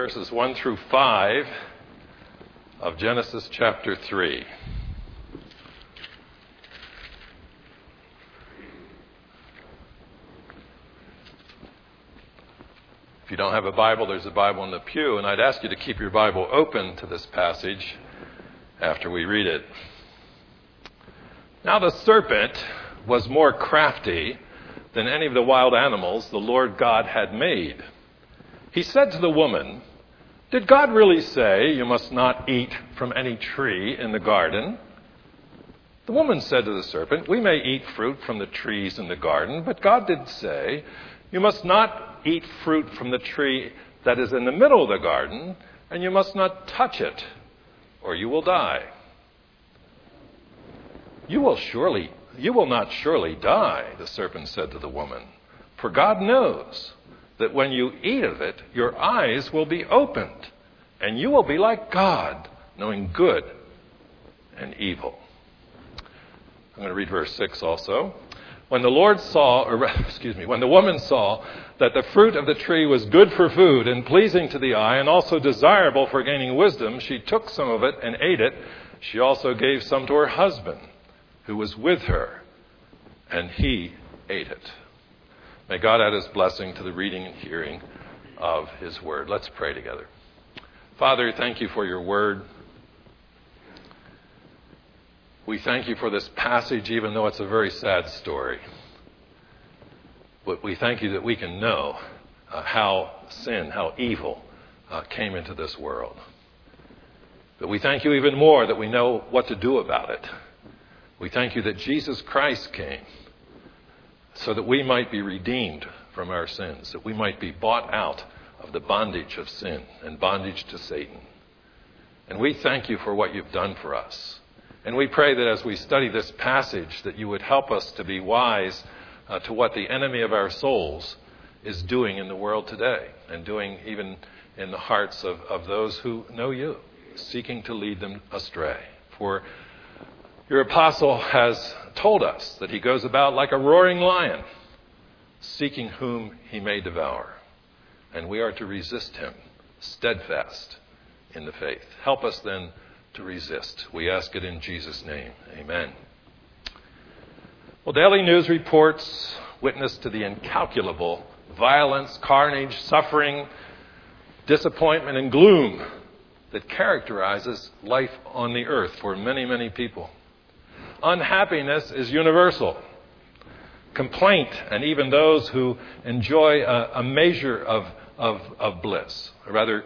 verses 1 through 5 of Genesis chapter 3. If you don't have a Bible, there's a Bible in the pew, and I'd ask you to keep your Bible open to this passage after we read it. Now the serpent was more crafty than any of the wild animals the Lord God had made. He said to the woman, "Did God really say you must not eat from any tree in the garden?" The woman said to the serpent, "We may eat fruit from the trees in the garden, but God did say, you must not eat fruit from the tree that is in the middle of the garden, and you must not touch it, or you will die." You will not surely die," the serpent said to the woman, "for God knows that when you eat of it, your eyes will be opened, and you will be like God, knowing good and evil." I'm going to read verse 6 also. When the woman saw that the fruit of the tree was good for food and pleasing to the eye and also desirable for gaining wisdom, she took some of it and ate it. She also gave some to her husband who was with her, and he ate it. May God add his blessing to the reading and hearing of his word. Let's pray together. Father, thank you for your word. We thank you for this passage, even though it's a very sad story. But we thank you that we can know how sin, how evil came into this world. But we thank you even more that we know what to do about it. We thank you that Jesus Christ came so that we might be redeemed from our sins, that we might be bought out of the bondage of sin and bondage to Satan. And we thank you for what you've done for us. And we pray that as we study this passage, that you would help us to be wise to what the enemy of our souls is doing in the world today and doing even in the hearts of those who know you, seeking to lead them astray. For your apostle has told us that he goes about like a roaring lion, seeking whom he may devour. And we are to resist him, steadfast in the faith. Help us then to resist. We ask it in Jesus' name. Amen. Well, daily news reports witness to the incalculable violence, carnage, suffering, disappointment, and gloom that characterizes life on the earth for many, many people. Unhappiness is universal. Complaint, and even those who enjoy a measure of bliss, or rather,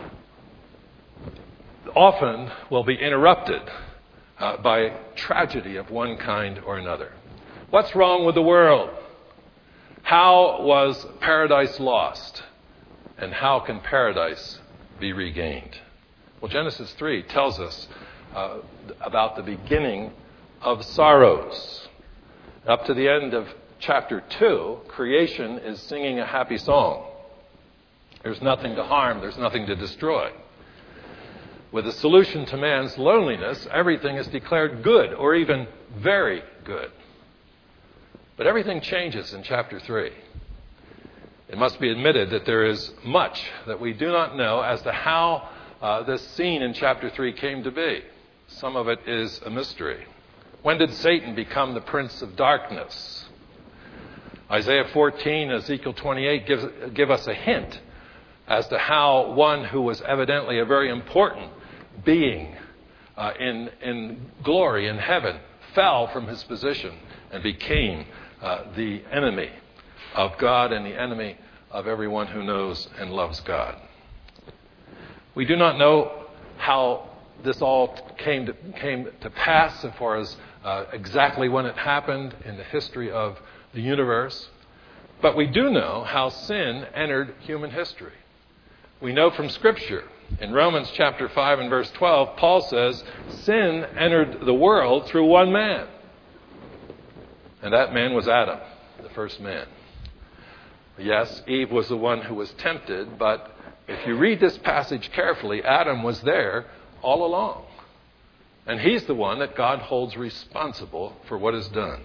often will be interrupted by tragedy of one kind or another. What's wrong with the world? How was paradise lost? And how can paradise be regained? Well, Genesis 3 tells us about the beginning of sorrows. Up to the end of chapter 2, creation is singing a happy song. There's nothing to harm, there's nothing to destroy. With a solution to man's loneliness, everything is declared good or even very good. But everything changes in chapter 3. It must be admitted that there is much that we do not know as to how this scene in chapter 3 came to be. Some of it is a mystery. When did Satan become the prince of darkness? Isaiah 14, Ezekiel 28 give us a hint as to how one who was evidently a very important being in glory in heaven fell from his position and became the enemy of God and the enemy of everyone who knows and loves God. We do not know how this all came to pass as far as exactly when it happened in the history of the universe, but we do know how sin entered human history. We know from Scripture. In Romans chapter 5 and verse 12, Paul says, sin entered the world through one man. And that man was Adam, the first man. Yes, Eve was the one who was tempted, but if you read this passage carefully, Adam was there all along. And he's the one that God holds responsible for what is done.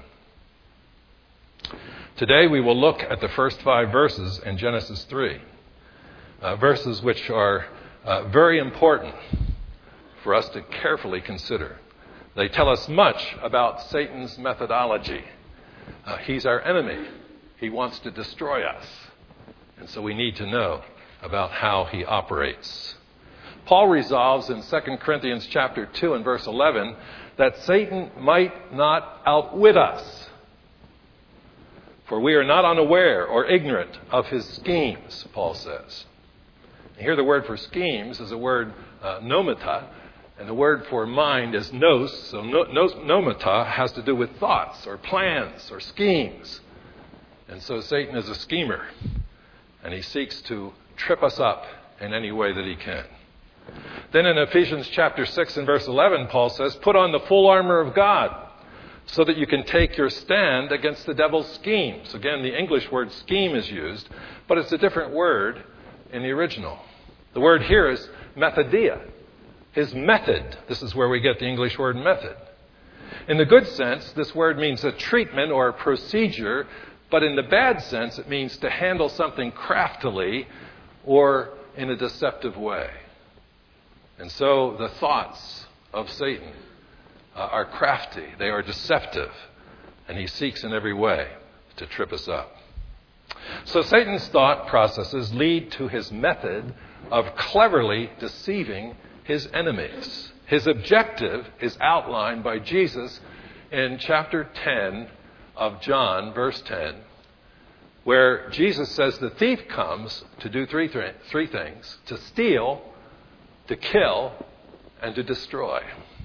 Today we will look at the first 5 verses in Genesis 3. verses which are very important for us to carefully consider. They tell us much about Satan's methodology. He's our enemy. He wants to destroy us. And so we need to know about how he operates. Paul resolves in 2 Corinthians chapter 2 and verse 11 that Satan might not outwit us. For we are not unaware or ignorant of his schemes, Paul says. And here the word for schemes is the word nomata, and the word for mind is nous. So nomata has to do with thoughts or plans or schemes. And so Satan is a schemer, and he seeks to trip us up in any way that he can. Then in Ephesians chapter 6 and verse 11, Paul says, put on the full armor of God so that you can take your stand against the devil's schemes. Again, the English word scheme is used, but it's a different word in the original. The word here is methodia, his method. This is where we get the English word method. In the good sense, this word means a treatment or a procedure, but in the bad sense, it means to handle something craftily or in a deceptive way. And so the thoughts of Satan are crafty, they are deceptive, and he seeks in every way to trip us up. So Satan's thought processes lead to his method of cleverly deceiving his enemies. His objective is outlined by Jesus in chapter 10 of John, verse 10, where Jesus says the thief comes to do three things: to steal, to kill, and to destroy.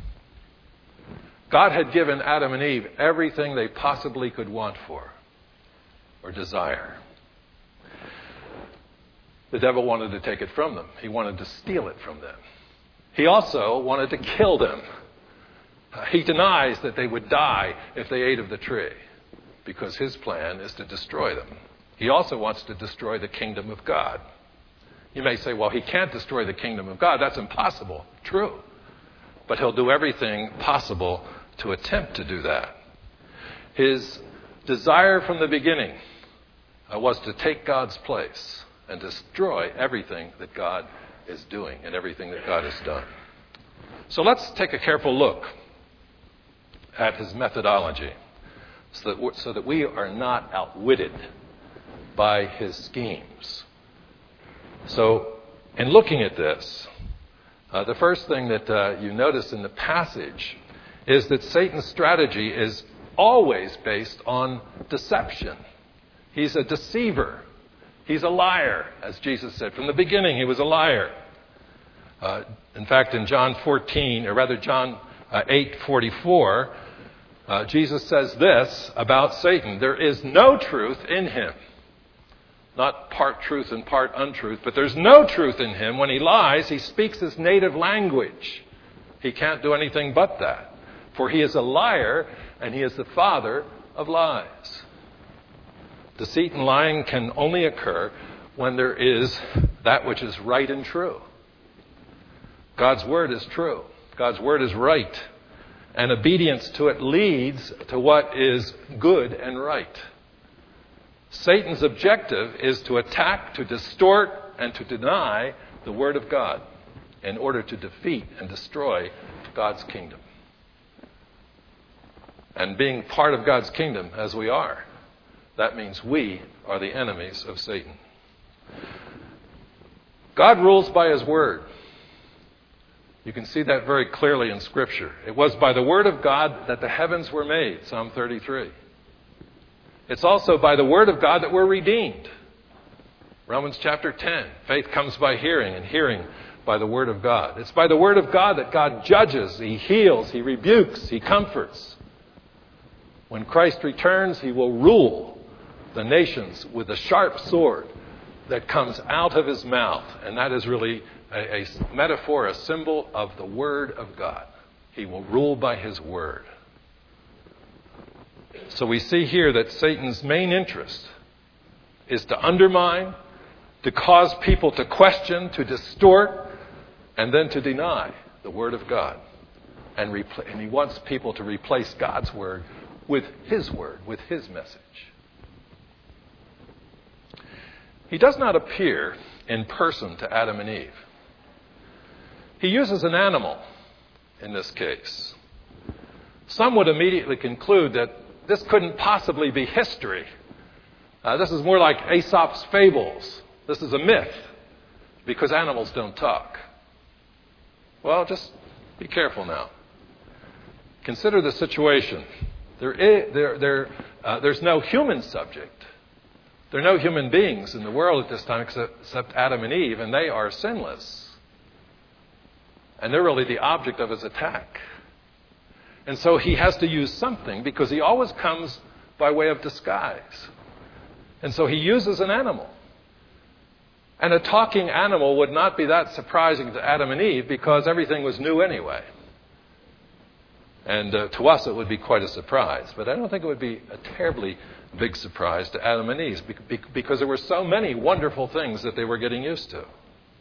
God had given Adam and Eve everything they possibly could want for or desire. The devil wanted to take it from them. He wanted to steal it from them. He also wanted to kill them. He denies that they would die if they ate of the tree, because his plan is to destroy them. He also wants to destroy the kingdom of God. You may say, well, he can't destroy the kingdom of God. That's impossible. True. But he'll do everything possible to attempt to do that. His desire from the beginning was to take God's place and destroy everything that God is doing and everything that God has done. So let's take a careful look at his methodology so that we are not outwitted by his schemes. So in looking at this, the first thing that you notice in the passage is that Satan's strategy is always based on deception. He's a deceiver. He's a liar, as Jesus said. From the beginning, he was a liar. In fact, in John 8:44, Jesus says this about Satan: there is no truth in him. Not part truth and part untruth, but there's no truth in him. When he lies, he speaks his native language. He can't do anything but that. For he is a liar, and he is the father of lies. Deceit and lying can only occur when there is that which is right and true. God's word is true. God's word is right. And obedience to it leads to what is good and right. Satan's objective is to attack, to distort, and to deny the word of God in order to defeat and destroy God's kingdom. And being part of God's kingdom, as we are, that means we are the enemies of Satan. God rules by his word. You can see that very clearly in Scripture. It was by the word of God that the heavens were made, Psalm 33. It's also by the word of God that we're redeemed. Romans chapter 10. Faith comes by hearing, and hearing by the word of God. It's by the word of God that God judges, he heals, he rebukes, he comforts. When Christ returns, he will rule the nations with a sharp sword that comes out of his mouth. And that is really a metaphor, a symbol of the word of God. He will rule by his word. So we see here that Satan's main interest is to undermine, to cause people to question, to distort, and then to deny the word of God. And he wants people to replace God's word with his word, with his message. He does not appear in person to Adam and Eve. He uses an animal in this case. Some would immediately conclude that this couldn't possibly be history. This is more like Aesop's fables. This is a myth because animals don't talk. Well, just be careful now. Consider the situation. There's no human subject. There are no human beings in the world at this time except Adam and Eve, and they are sinless. And they're really the object of his attack. And so he has to use something because he always comes by way of disguise. And so he uses an animal. And a talking animal would not be that surprising to Adam and Eve because everything was new anyway. And to us it would be quite a surprise. But I don't think it would be a terribly big surprise to Adam and Eve because there were so many wonderful things that they were getting used to.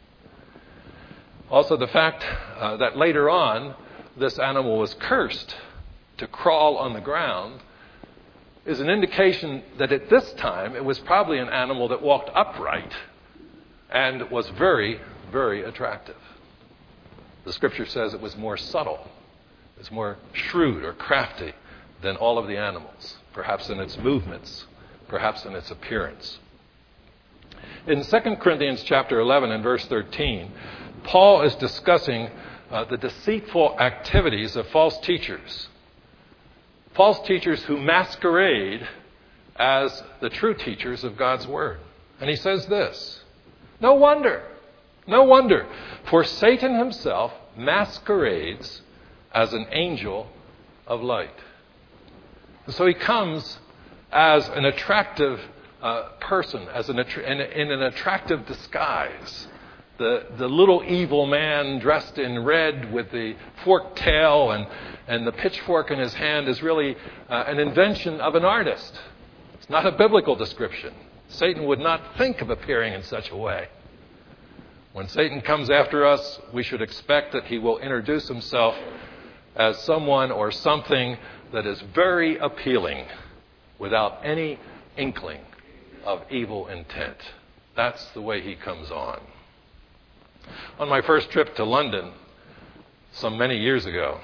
Also the fact that later on this animal was cursed to crawl on the ground is an indication that at this time it was probably an animal that walked upright and was very, very attractive. The scripture says it was more subtle. It was more shrewd or crafty than all of the animals, perhaps in its movements, perhaps in its appearance. In 2 Corinthians chapter 11 and verse 13, Paul is discussing the deceitful activities of false teachers. False teachers who masquerade as the true teachers of God's Word. And he says this, No wonder, for Satan himself masquerades as an angel of light. And so he comes as an attractive person, in an attractive disguise. The little evil man dressed in red with the forked tail and the pitchfork in his hand is really an invention of an artist. It's not a biblical description. Satan would not think of appearing in such a way. When Satan comes after us, we should expect that he will introduce himself as someone or something that is very appealing without any inkling of evil intent. That's the way he comes on. On my first trip to London, many years ago,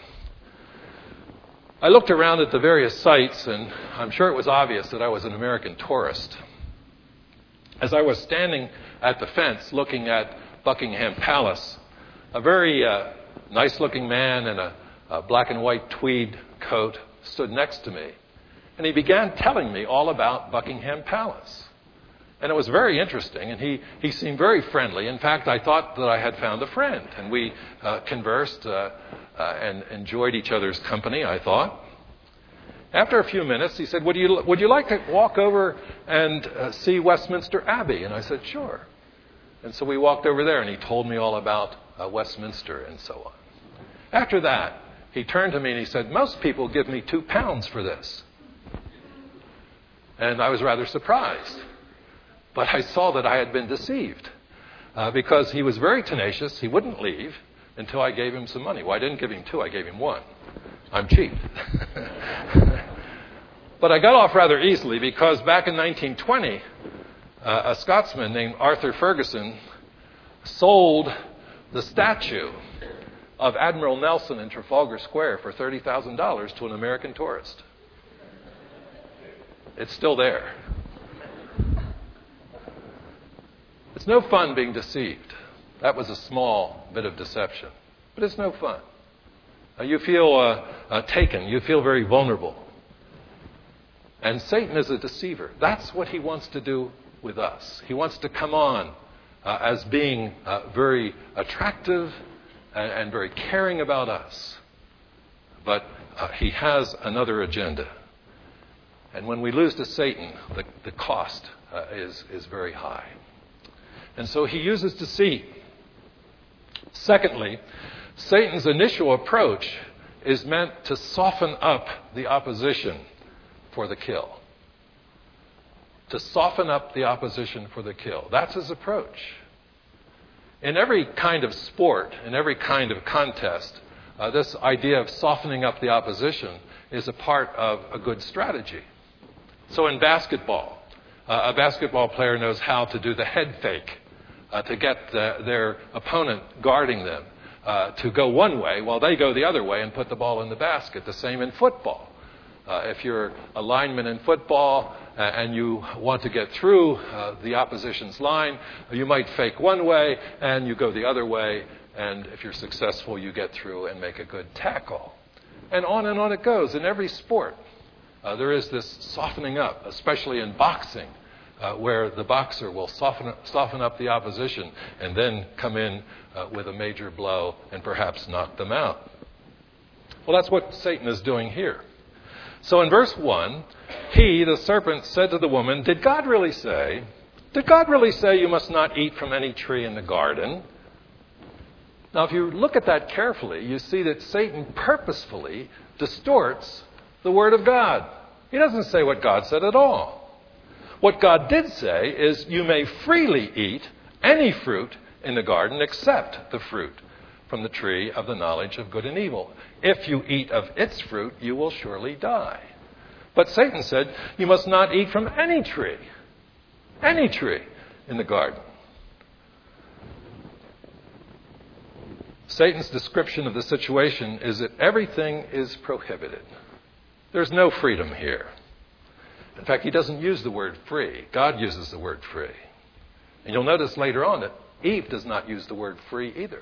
I looked around at the various sites, and I'm sure it was obvious that I was an American tourist. As I was standing at the fence looking at Buckingham Palace, a very nice-looking man in a black and white tweed coat stood next to me, and he began telling me all about Buckingham Palace. And it was very interesting, and he seemed very friendly. In fact, I thought that I had found a friend, and we conversed and enjoyed each other's company, I thought. After a few minutes, he said, would you like to walk over and see Westminster Abbey? And I said, sure. And so we walked over there, and he told me all about Westminster and so on. After that, he turned to me and he said, most people give me £2 for this. And I was rather surprised. But I saw that I had been deceived because he was very tenacious. He wouldn't leave until I gave him some money. Well, I didn't give him 2. I gave him 1. I'm cheap. But I got off rather easily because back in 1920, a Scotsman named Arthur Ferguson sold the statue of Admiral Nelson in Trafalgar Square for $30,000 to an American tourist. It's still there. It's no fun being deceived. That was a small bit of deception. But it's no fun. You feel taken. You feel very vulnerable. And Satan is a deceiver. That's what he wants to do with us. He wants to come on as being very attractive and very caring about us. But he has another agenda. And when we lose to Satan, the cost is very high. And so he uses deceit. Secondly, Satan's initial approach is meant to soften up the opposition for the kill. To soften up the opposition for the kill. That's his approach. In every kind of sport, in every kind of contest, this idea of softening up the opposition is a part of a good strategy. So in basketball, a basketball player knows how to do the head fake to get their opponent guarding them to go one way while they go the other way and put the ball in the basket. The same in football. If you're a lineman in football and you want to get through the opposition's line, you might fake one way and you go the other way, and if you're successful, you get through and make a good tackle. And on it goes in every sport. There is this softening up, especially in boxing, where the boxer will soften up the opposition and then come in with a major blow and perhaps knock them out. Well, that's what Satan is doing here. So in verse 1, he, the serpent, said to the woman, Did God really say you must not eat from any tree in the garden? Now, if you look at that carefully, you see that Satan purposefully distorts the Word of God. He doesn't say what God said at all. What God did say is, you may freely eat any fruit in the garden except the fruit from the tree of the knowledge of good and evil. If you eat of its fruit, you will surely die. But Satan said, you must not eat from any tree in the garden. Satan's description of the situation is that everything is prohibited. There's no freedom here. In fact, he doesn't use the word free. God uses the word free. And you'll notice later on that Eve does not use the word free either.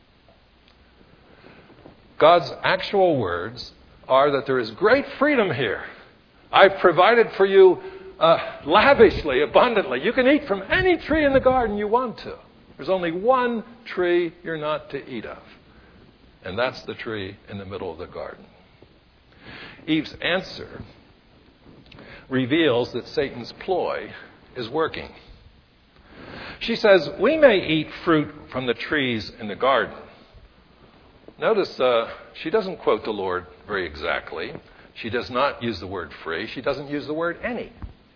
God's actual words are that there is great freedom here. I've provided for you lavishly, abundantly. You can eat from any tree in the garden you want to. There's only one tree you're not to eat of. And that's the tree in the middle of the garden. Eve's answer reveals that Satan's ploy is working. She says, we may eat fruit from the trees in the garden. Notice she doesn't quote the Lord very exactly. She does not use the word free. She doesn't use the word any.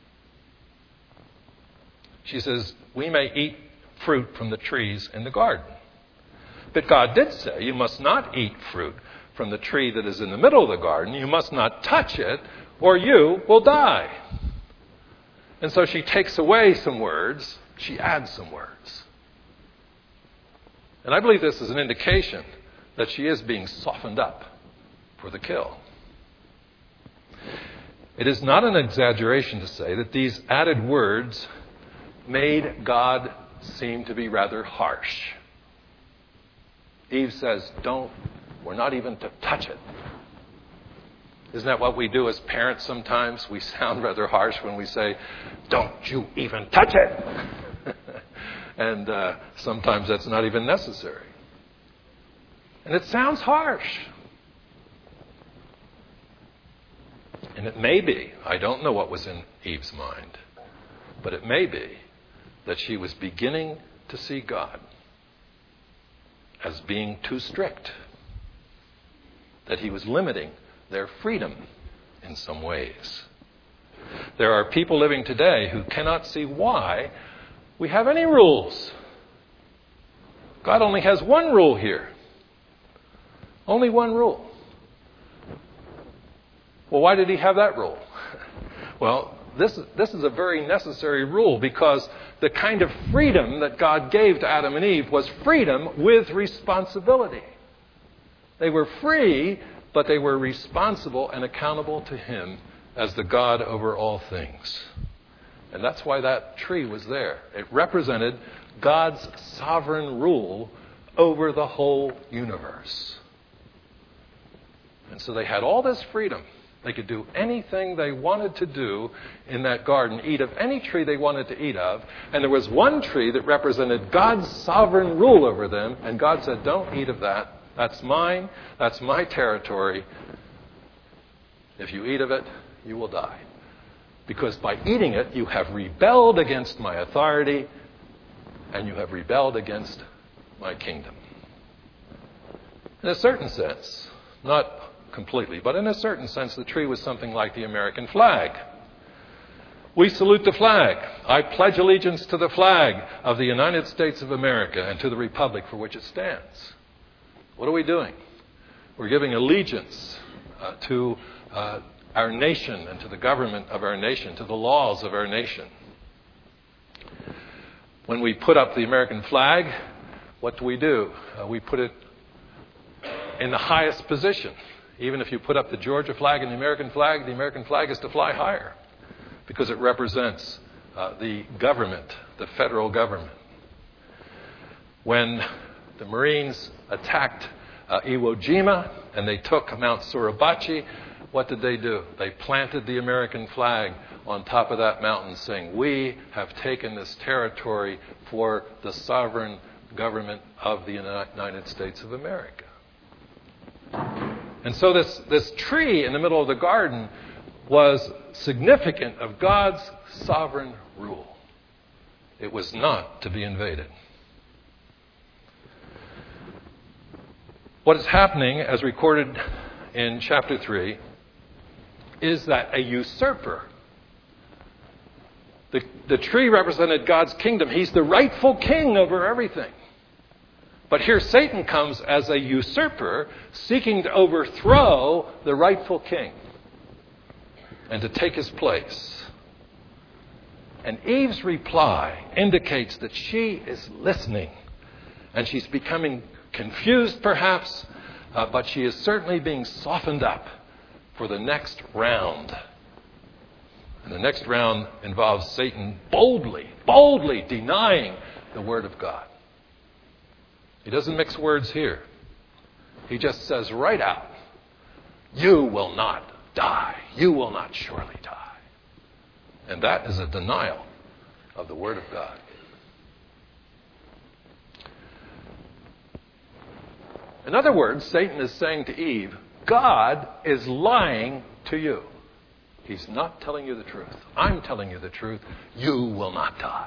She says, we may eat fruit from the trees in the garden. But God did say, you must not eat fruit from the tree that is in the middle of the garden. You must not touch it, or you will die. And so she takes away some words. She adds some words. And I believe this is an indication that she is being softened up for the kill. It is not an exaggeration to say that these added words made God seem to be rather harsh. Eve says, we're not even to touch it. Isn't that what we do as parents sometimes? We sound rather harsh when we say, don't you even touch it. And sometimes that's not even necessary. And it sounds harsh. And it may be, I don't know what was in Eve's mind, but it may be that she was beginning to see God as being too strict, that he was limiting their freedom in some ways. There are people living today who cannot see why we have any rules. God only has one rule here. Only one rule. Well, why did he have that rule? Well, this is a very necessary rule, because the kind of freedom that God gave to Adam and Eve was freedom with responsibility. They were free, but they were responsible and accountable to him as the God over all things. And that's why that tree was there. It represented God's sovereign rule over the whole universe. And so they had all this freedom. They could do anything they wanted to do in that garden, eat of any tree they wanted to eat of. And there was one tree that represented God's sovereign rule over them. And God said, don't eat of that. That's mine. That's my territory. If you eat of it, you will die. Because by eating it, you have rebelled against my authority, and you have rebelled against my kingdom. In a certain sense, not completely, but in a certain sense, the tree was something like the American flag. We salute the flag. I pledge allegiance to the flag of the United States of America and to the republic for which it stands. What are we doing? We're giving allegiance to our nation and to the government of our nation, to the laws of our nation. When we put up the American flag, what do? We put it in the highest position. Even if you put up the Georgia flag and the American flag is to fly higher because it represents the government, the federal government. When the Marines attacked Iwo Jima and they took Mount Suribachi, what did they do? They planted the American flag on top of that mountain saying, "We have taken this territory for the sovereign government of the United States of America." And so this tree in the middle of the garden was significant of God's sovereign rule. It was not to be invaded. What is happening, as recorded in chapter 3, is that a usurper, the tree represented God's kingdom. He's the rightful king over everything. But here Satan comes as a usurper, seeking to overthrow the rightful king and to take his place. And Eve's reply indicates that she is listening, and she's becoming confused perhaps, but she is certainly being softened up for the next round. And the next round involves Satan boldly denying the Word of God. He doesn't mix words here. He just says right out, "You will not die. You will not surely die." And that is a denial of the Word of God. In other words, Satan is saying to Eve, God is lying to you. He's not telling you the truth. I'm telling you the truth. You will not die.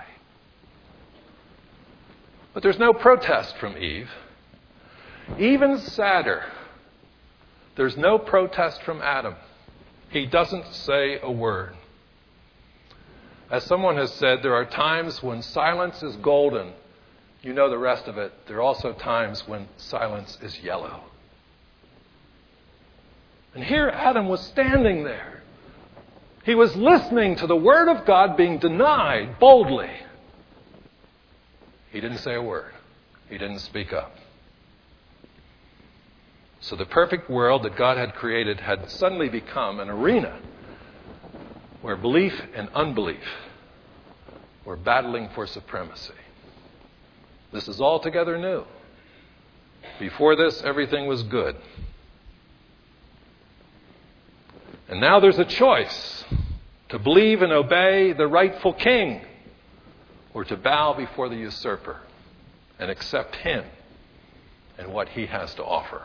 But there's no protest from Eve. Even sadder, there's no protest from Adam. He doesn't say a word. As someone has said, there are times when silence is golden. You know the rest of it. There are also times when silence is yellow. And here Adam was standing there. He was listening to the Word of God being denied boldly. He didn't say a word. He didn't speak up. So the perfect world that God had created had suddenly become an arena where belief and unbelief were battling for supremacy. This is altogether new. Before this, everything was good. And now there's a choice to believe and obey the rightful king or to bow before the usurper and accept him and what he has to offer.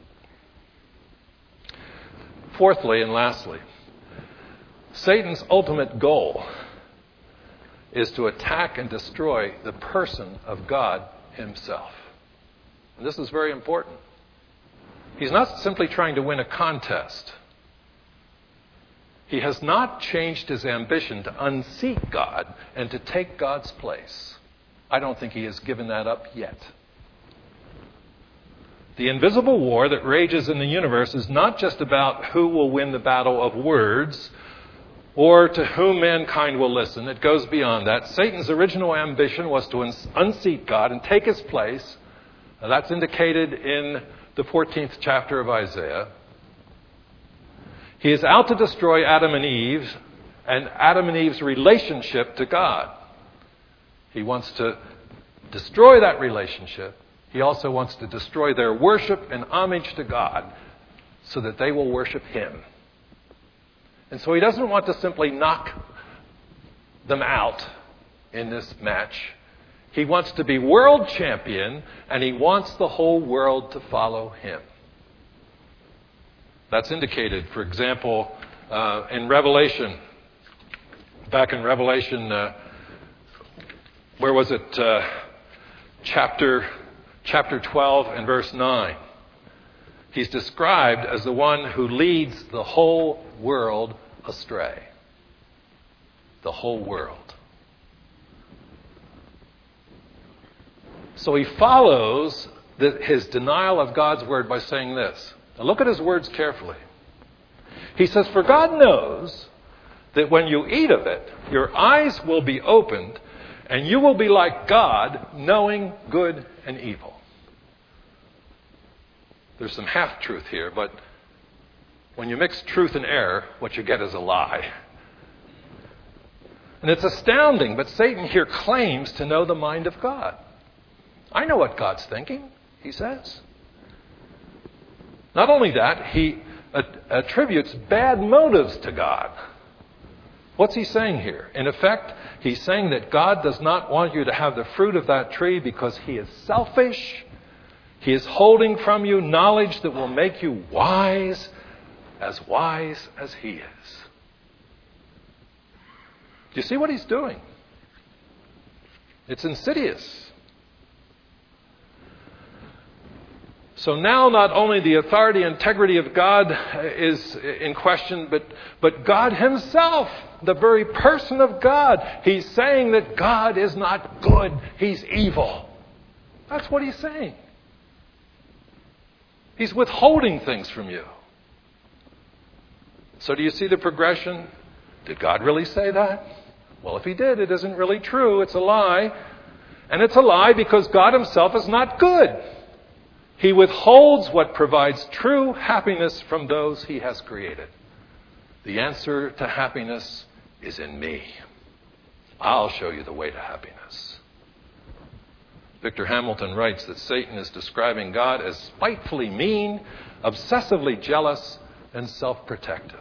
Fourthly and lastly, Satan's ultimate goal is to attack and destroy the person of God himself. And this is very important. He's not simply trying to win a contest. He has not changed his ambition to unseat God and to take God's place. I don't think he has given that up yet. The invisible war that rages in the universe is not just about who will win the battle of words or to whom mankind will listen. It goes beyond that. Satan's original ambition was to unseat God and take his place. Now, that's indicated in the 14th chapter of Isaiah. He is out to destroy Adam and Eve's relationship to God. He wants to destroy that relationship. He also wants to destroy their worship and homage to God so that they will worship him. And so he doesn't want to simply knock them out in this match. He wants to be world champion, and he wants the whole world to follow him. That's indicated, for example, in Revelation. Back in Revelation, where was it? Chapter 12 and verse 9. He's described as the one who leads the whole world astray. The whole world. So he follows his denial of God's word by saying this. Now look at his words carefully. He says, "For God knows that when you eat of it, your eyes will be opened, And you will be like God, knowing good and evil. There's some half-truth here, but when you mix truth and error, what you get is a lie. And it's astounding, but Satan here claims to know the mind of God. I know what God's thinking, he says. Not only that, he attributes bad motives to God. What's he saying here? In effect, he's saying that God does not want you to have the fruit of that tree because he is selfish. He is holding from you knowledge that will make you wise as he is. Do you see what he's doing? It's insidious. So now not only the authority and integrity of God is in question, but God himself, the very person of God, he's saying that God is not good, he's evil. That's what he's saying. He's withholding things from you. So do you see the progression? Did God really say that? Well, if he did, it isn't really true. It's a lie. And it's a lie because God himself is not good. He withholds what provides true happiness from those he has created. The answer to happiness is in me. I'll show you the way to happiness. Victor Hamilton writes that Satan is describing God as spitefully mean, obsessively jealous, and self-protective.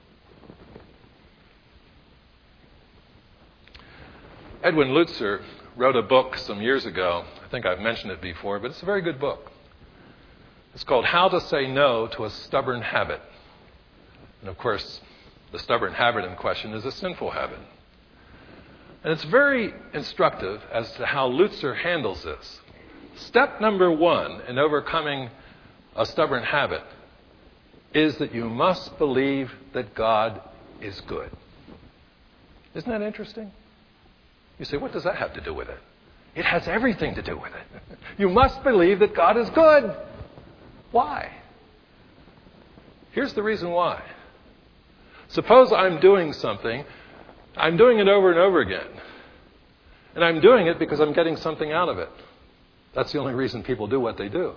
Edwin Lutzer wrote a book some years ago. I think I've mentioned it before, but it's a very good book. It's called How to Say No to a Stubborn Habit. And of course, the stubborn habit in question is a sinful habit. And it's very instructive as to how Lutzer handles this. Step number 1 in overcoming a stubborn habit is that you must believe that God is good. Isn't that interesting? You say, what does that have to do with it? It has everything to do with it. You must believe that God is good. Why? Here's the reason why. Suppose I'm doing something. I'm doing it over and over again. And I'm doing it because I'm getting something out of it. That's the only reason people do what they do.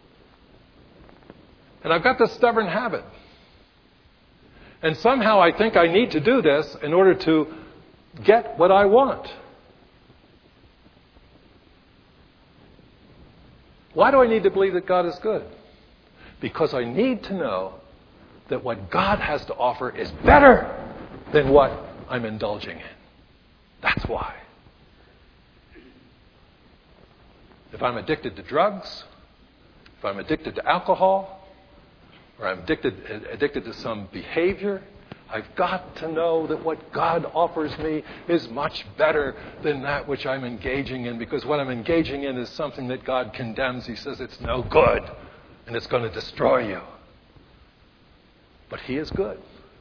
And I've got this stubborn habit. And somehow I think I need to do this in order to get what I want. Why do I need to believe that God is good? Because I need to know that what God has to offer is better than what I'm indulging in. That's why. If I'm addicted to drugs, if I'm addicted to alcohol, or I'm addicted to some behavior, I've got to know that what God offers me is much better than that which I'm engaging in, because what I'm engaging in is something that God condemns. He says it's no good and it's going to destroy you. But he is good.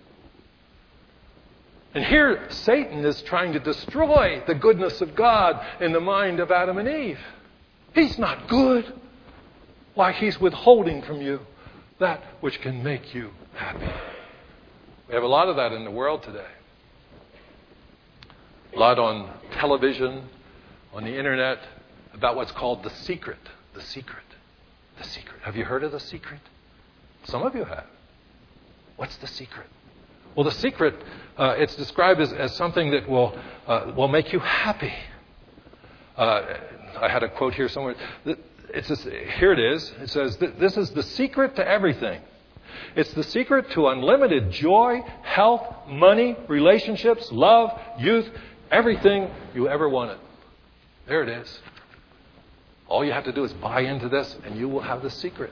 And here Satan is trying to destroy the goodness of God in the mind of Adam and Eve. He's not good. Why, he's withholding from you that which can make you happy. We have a lot of that in the world today. A lot on television, on the internet, about what's called the secret. The secret. The secret. Have you heard of the secret? Some of you have. What's the secret? Well, the secret, it's described as something that will make you happy. I had a quote here somewhere. Here it is. It says, this is the secret to everything. It's the secret to unlimited joy, health, money, relationships, love, youth, everything you ever wanted. There it is. All you have to do is buy into this and you will have the secret.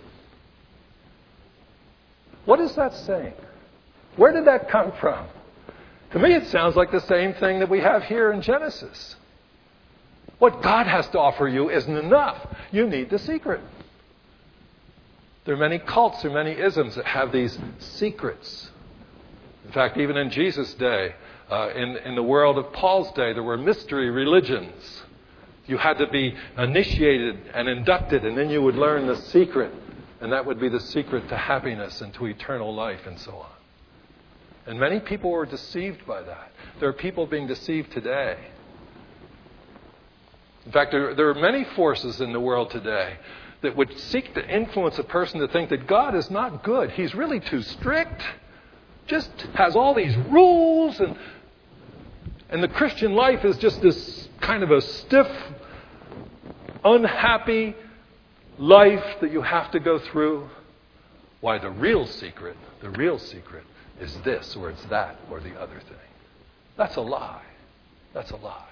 What is that saying? Where did that come from? To me, it sounds like the same thing that we have here in Genesis. What God has to offer you isn't enough. You need the secret. There are many cults, there are many isms that have these secrets. In fact, even in Jesus' day, in the world of Paul's day, there were mystery religions. You had to be initiated and inducted, and then you would learn the secret. And that would be the secret to happiness and to eternal life and so on. And many people were deceived by that. There are people being deceived today. In fact, there are many forces in the world today that would seek to influence a person to think that God is not good. He's really too strict, just has all these rules, and the Christian life is just this kind of a stiff, unhappy life that you have to go through. Why, the real secret is this, or it's that, or the other thing. That's a lie. That's a lie.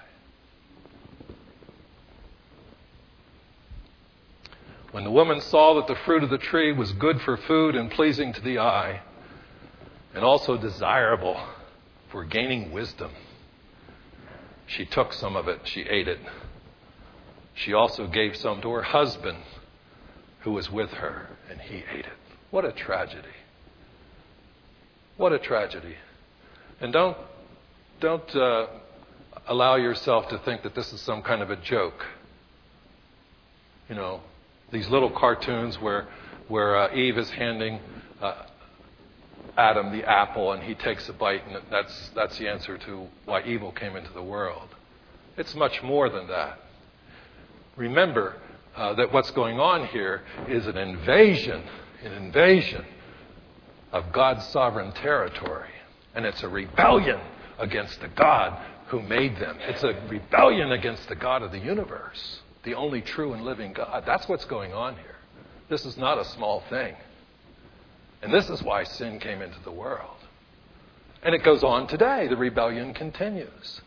When the woman saw that the fruit of the tree was good for food and pleasing to the eye, and also desirable for gaining wisdom, she took some of it, she ate it. She also gave some to her husband who was with her, and he ate it. What a tragedy. What a tragedy. And don't allow yourself to think that this is some kind of a joke. You know, these little cartoons where Eve is handing Adam the apple and he takes a bite, and that's the answer to why evil came into the world. It's much more than that. Remember that what's going on here is an invasion of God's sovereign territory. And it's a rebellion against the God who made them. It's a rebellion against the God of the universe, the only true and living God. That's what's going on here. This is not a small thing. And this is why sin came into the world. And it goes on today. The rebellion continues.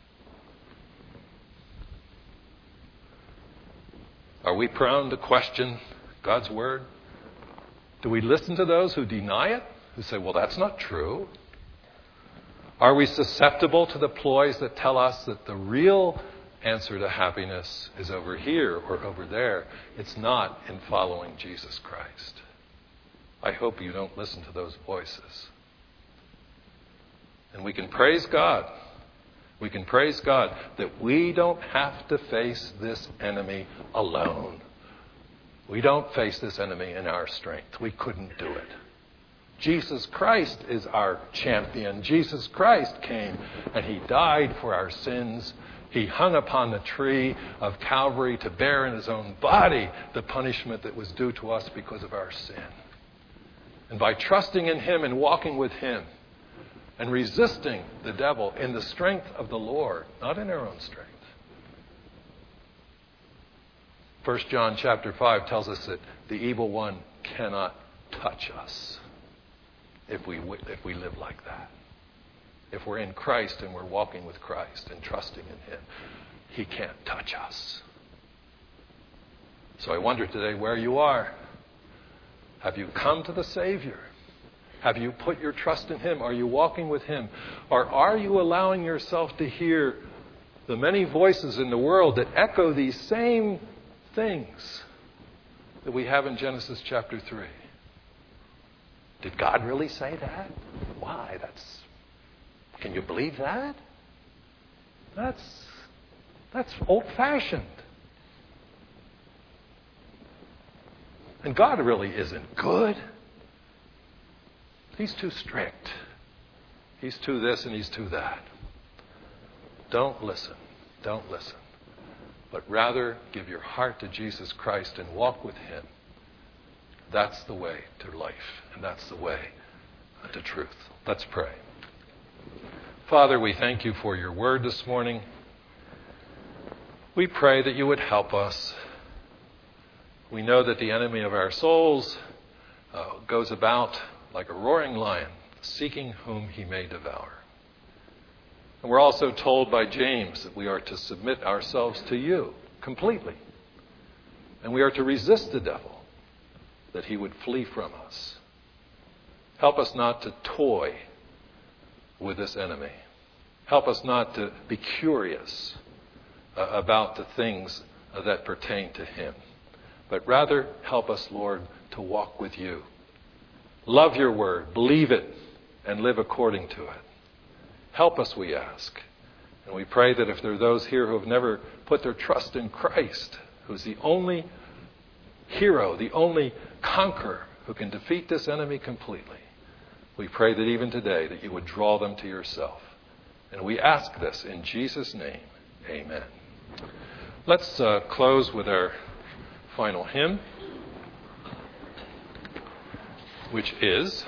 Are we prone to question God's word? Do we listen to those who deny it? Who say, well, that's not true? Are we susceptible to the ploys that tell us that the real answer to happiness is over here or over there? It's not in following Jesus Christ. I hope you don't listen to those voices. And we can praise God. We can praise God that we don't have to face this enemy alone. We don't face this enemy in our strength. We couldn't do it. Jesus Christ is our champion. Jesus Christ came and he died for our sins. He hung upon the tree of Calvary to bear in his own body the punishment that was due to us because of our sin. And by trusting in him and walking with him and resisting the devil in the strength of the Lord, not in our own strength. 1 John chapter 5 tells us that the evil one cannot touch us if we live like that. If we're in Christ and we're walking with Christ and trusting in him, he can't touch us. So I wonder today where you are. Have you come to the Savior? Have you put your trust in him? Are you walking with him? Or are you allowing yourself to hear the many voices in the world that echo these same things that we have in Genesis chapter 3? Did God really say that? Why? Can you believe that? That's old-fashioned. And God really isn't good. He's too strict. He's too this and he's too that. Don't listen. Don't listen. But rather give your heart to Jesus Christ and walk with him. That's the way to life. And that's the way to truth. Let's pray. Father, we thank you for your word this morning. We pray that you would help us. We know that the enemy of our souls goes about like a roaring lion, seeking whom he may devour. And we're also told by James that we are to submit ourselves to you completely. And we are to resist the devil, that he would flee from us. Help us not to toy with this enemy. Help us not to be curious about the things that pertain to him. But rather, help us, Lord, to walk with you. Love your word, believe it, and live according to it. Help us, we ask. And we pray that if there are those here who have never put their trust in Christ, who's the only hero, the only conqueror who can defeat this enemy completely, we pray that even today that you would draw them to yourself. And we ask this in Jesus' name. Amen. Let's close with our final hymn, which is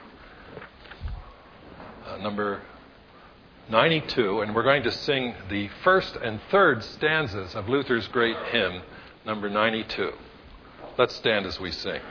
number 92, and we're going to sing the first and third stanzas of Luther's great hymn, number 92. Let's stand as we sing.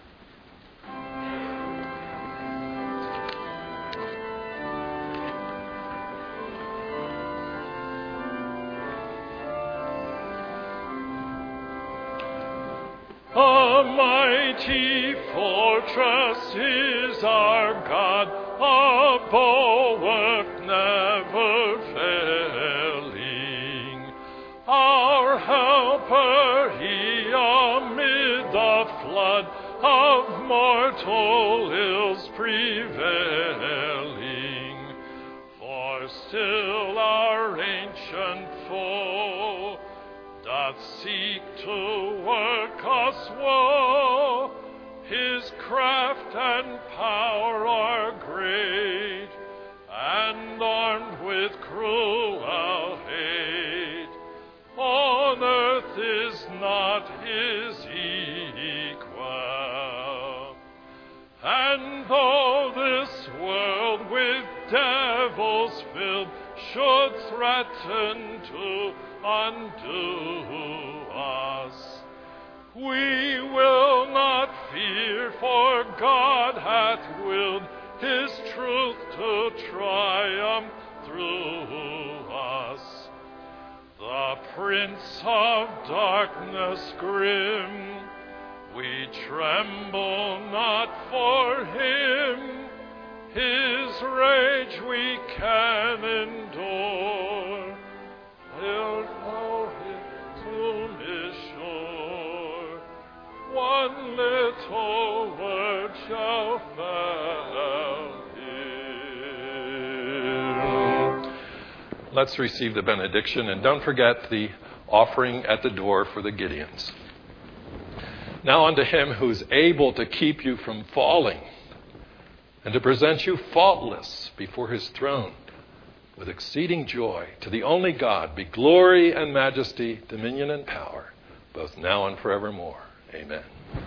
A mighty fortress is our God, a bulwark never failing. Our helper, he amid the flood of mortal ills prevailing. For still our ancient foe doth seek to work us woe. His craft and power are great, and armed with cruel hate. On earth is not his equal. And though this world with devils filled should threaten to undo us, we will not fear, for God hath willed his truth to triumph through us. The prince of darkness grim, we tremble not for him. His rage we can endure, although his doom is sure. One little word shall fail him. Let's receive the benediction, and don't forget the offering at the door for the Gideons. Now unto him who's able to keep you from falling and to present you faultless before his throne with exceeding joy, to the only God be glory and majesty, dominion and power, both now and forevermore. Amen.